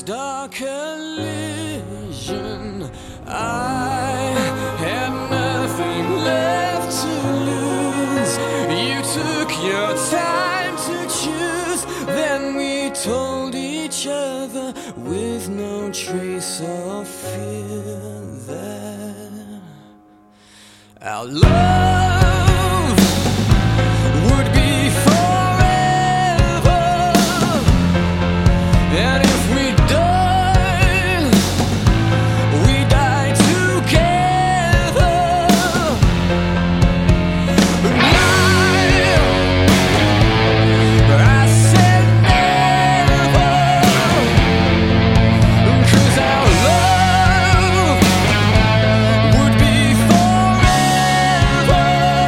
dark illusion. I had nothing left to lose. You took your time to choose. Then we told each other with no trace of fear that our love would be forever. And if we die, we die together. I said never, 'cause our love would be forever.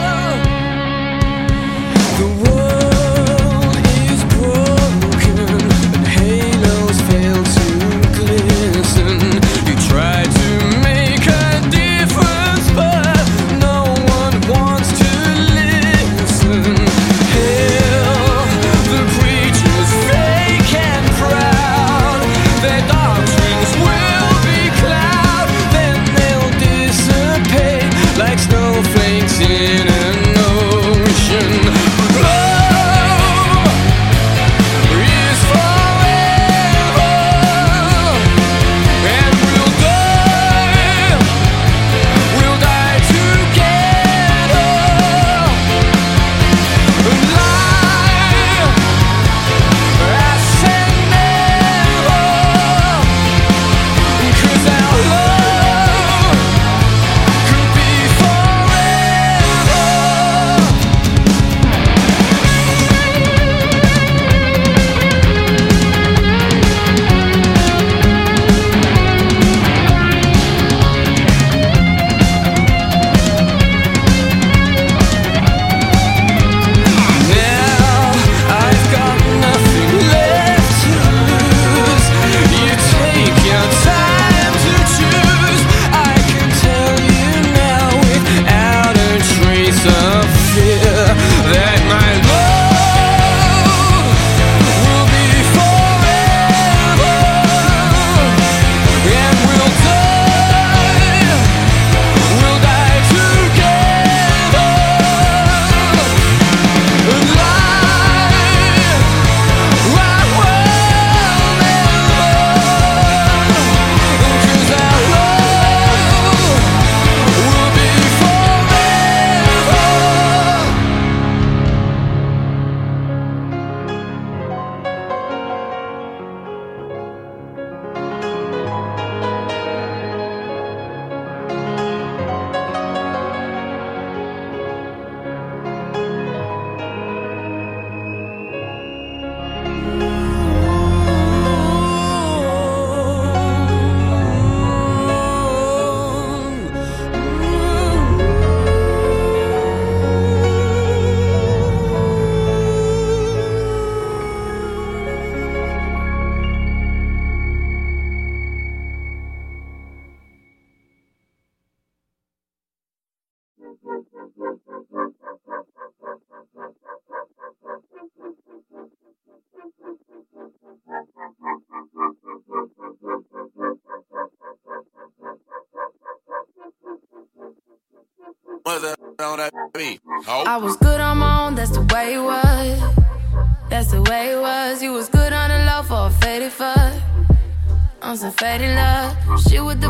The world is broken and halos fail to glisten. You try to make a difference, but no one wants to listen. Hell, the preachers fake and proud. Their doctrines will be cloud, then they'll dissipate like snowflakes in an ocean. Love is forever, and we'll die together. Lie, I said never, 'cause our love could be forever. Now I've got nothing left to lose. You take your time to choose. I can tell you now without a trace of fear that my love will be forever, and we'll die together. I was good on my own, that's the way it was. That's the way it was. You was good on the low for a faded fuck. On some faded love. Shit with the